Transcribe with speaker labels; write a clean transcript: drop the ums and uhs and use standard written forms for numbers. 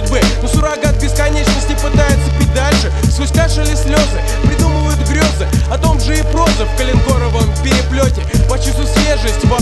Speaker 1: судьбы. Но суррогат бесконечности пытается пить дальше. Сквозь кашель и слезы придумывают грезы о том же и проза в коленкоровом переплете. Почувствуй свежесть